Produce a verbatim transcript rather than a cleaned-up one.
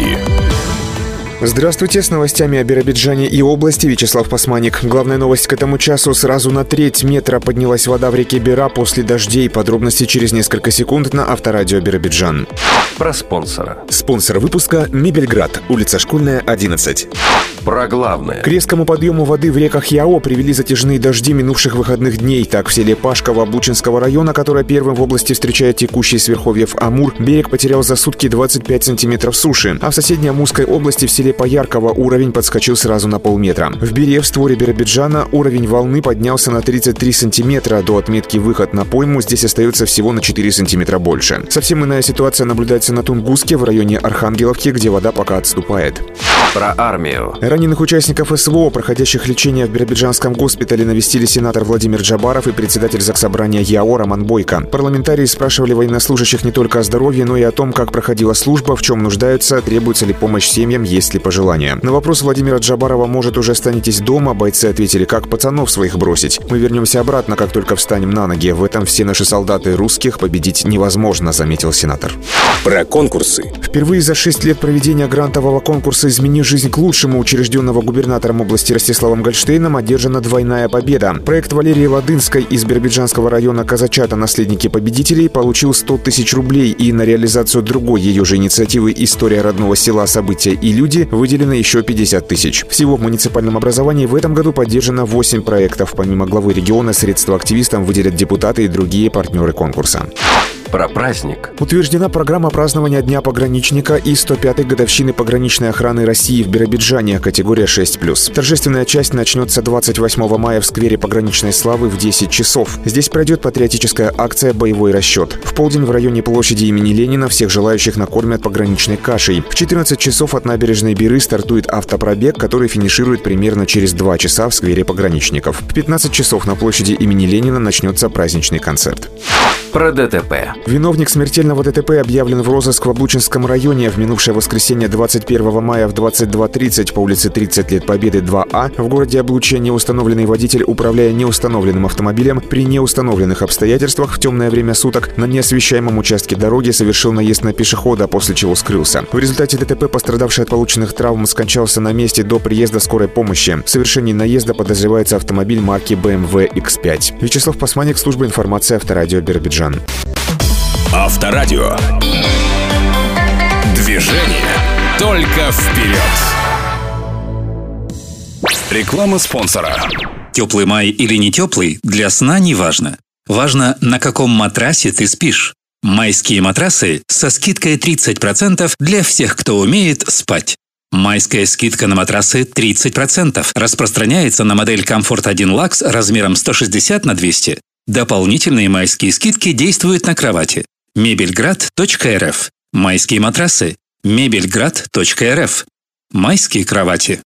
Новости. Здравствуйте, с новостями о Биробиджане и области Вячеслав Посманик. Главная новость к этому часу: сразу на треть метра поднялась вода в реке Бира после дождей. Подробности через несколько секунд на Авторадио Биробиджан. Про спонсора. Спонсор выпуска — Мебельград, улица Школьная, одиннадцать. Про главное. К резкому подъему воды в реках Яо привели затяжные дожди минувших выходных дней. Так, в селе Пашково Бучинского района, которое первым в области встречает текущий с верховьев Амур, берег потерял за сутки двадцать пять сантиметров суши. А в соседней Амурской области, в селе Поярково, уровень подскочил сразу на полметра. В Бире, в створе Биробиджана, уровень волны поднялся на тридцать три сантиметра. До отметки «выход на пойму» здесь остается всего на четыре сантиметра больше. Совсем иная ситуация наблюдается на Тунгуске, в районе Архангеловки, где вода пока отступает. Про армию. Раненых участников СВО, проходящих лечение в Биробиджанском госпитале, навестили сенатор Владимир Джабаров и председатель Заксобрания ЯО Роман Бойко. Парламентарии спрашивали военнослужащих не только о здоровье, но и о том, как проходила служба, в чем нуждаются, требуется ли помощь семьям, есть ли пожелания. На вопрос Владимира Джабарова: может, уже останетесь дома, бойцы ответили: как пацанов своих бросить? Мы вернемся обратно, как только встанем на ноги. В этом все наши солдаты русских, победить невозможно, заметил сенатор. Про конкурсы. Впервые за шесть лет проведения грантового конкурса «Измени жизнь к лучшему», учрежденного губернатором области Ростиславом Гольштейном, одержана двойная победа. Проект Валерии Ладынской из Биробиджанского района Казачата «Наследники победителей» получил сто тысяч рублей, и на реализацию другой ее же инициативы «История родного села. События и люди» выделено еще пятьдесят тысяч. Всего в муниципальном образовании в этом году поддержано восемь проектов. Помимо главы региона, средства активистам выделят депутаты и другие партнеры конкурса. Про праздник. Утверждена программа празднования Дня пограничника и сто пятой годовщины пограничной охраны России в Биробиджане, категория шесть плюс. Торжественная часть начнется двадцать восьмого мая в сквере Пограничной славы в десять часов. Здесь пройдет патриотическая акция «Боевой расчет». В полдень в районе площади имени Ленина всех желающих накормят пограничной кашей. В четырнадцать часов от набережной Биры стартует автопробег, который финиширует примерно через два часа в сквере пограничников. В пятнадцать часов на площади имени Ленина начнется праздничный концерт. Про ДТП. Виновник смертельного ДТП объявлен в розыск в Облучинском районе. В минувшее воскресенье двадцать первого мая в двадцать два тридцать по улице тридцать лет Победы два А в городе Облучье неустановленный водитель, управляя неустановленным автомобилем, при неустановленных обстоятельствах в темное время суток на неосвещаемом участке дороги совершил наезд на пешехода, после чего скрылся. В результате ДТП пострадавший от полученных травм скончался на месте до приезда скорой помощи. В совершении наезда подозревается автомобиль марки бэ эм вэ икс пять. Вячеслав Посманик, служба информации Авторадио Биробиджан. Авторадио. Движение только вперед. Реклама спонсора. Теплый май или не теплый, для сна не важно. Важно, на каком матрасе ты спишь. Майские матрасы со скидкой тридцать процентов для всех, кто умеет спать. Майская скидка на матрасы тридцать процентов распространяется на модель Комфорт один Лакс размером сто шестьдесят на двести. Дополнительные майские скидки действуют на кровати. Мебельград точка эр эф. Майские матрасы. Мебельград точка эр эф. Майские кровати.